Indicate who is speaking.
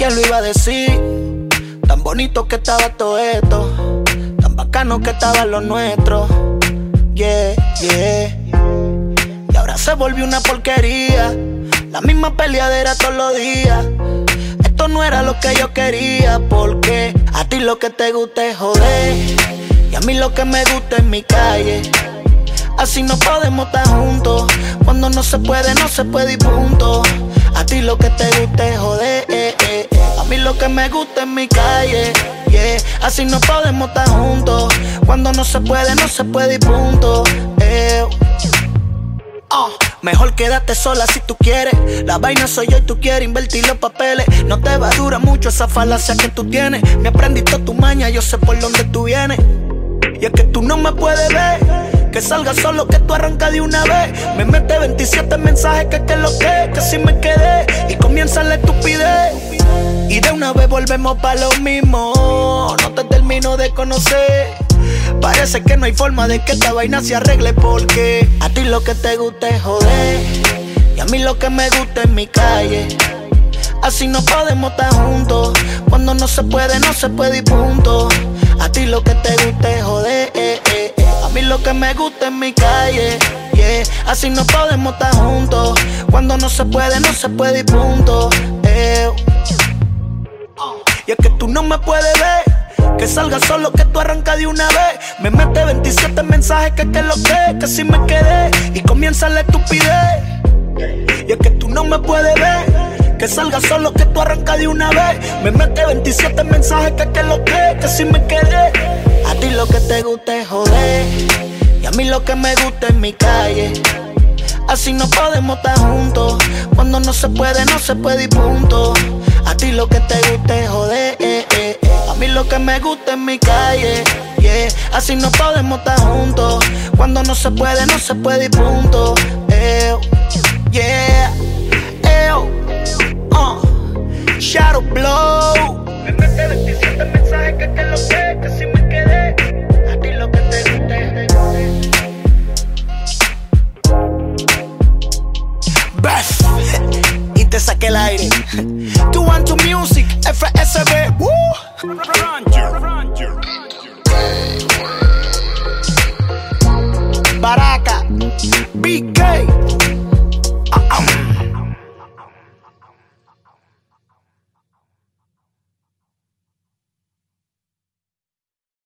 Speaker 1: ¿Quién lo iba a decir? Tan bonito que estaba todo esto, tan bacano que estaba lo nuestro. Yeah, yeah. Y ahora se volvió una porquería, la misma peleadera todos los días. Esto no era lo que yo quería, porque a ti lo que te gusta es joder, y a mí lo que me gusta es mi calle. Así no podemos estar juntos, cuando no se puede y punto. A ti lo que te gusta es joder, a mí lo que me gusta es mi calle, yeah. Así no podemos estar juntos, cuando no se puede y punto. Mejor quédate sola si tú quieres. La vaina soy yo y tú quieres invertir los papeles. No te va a durar mucho esa falacia que tú tienes. Me aprendiste tu maña, yo sé por dónde tú vienes. Y es que tú no me puedes ver, que salga solo, que tú arrancas de una vez. Me mete 27 mensajes que lo que si me quedé. Y comienza la estupidez, y de una vez volvemos pa' lo mismo. No te termino de conocer, parece que no hay forma de que esta vaina se arregle, porque a ti lo que te gusta es joder, y a mí lo que me gusta es mi calle. Así no podemos estar juntos, cuando no se puede y punto. A ti lo que te gusta es joder, a mí lo que me gusta es mi calle, yeah. Así no podemos estar juntos, cuando no se puede y punto. Y es que tú no me puedes ver, que salga solo, que tú arrancas de una vez. Me mete 27 mensajes que lo que si me quedé. Y comienza la estupidez, y es que tú no me puedes ver, que salga solo, que tú arrancas de una vez. Me mete 27 mensajes que lo que si me quedé. A ti lo que te gusta es joder, y a mí lo que me gusta es mi calle. Así no podemos estar juntos, cuando no se puede y punto. A ti lo que te gusta es joder, a mí lo que me gusta es mi calle, yeah. Así no podemos estar juntos, cuando no se puede y punto. Yeah, Shadow Blow. Me mete 27 mensajes que lo que si me quedé. A ti lo que te gusta es Beth, y te saqué el aire. 212 Music, FSB, Baraka, BK.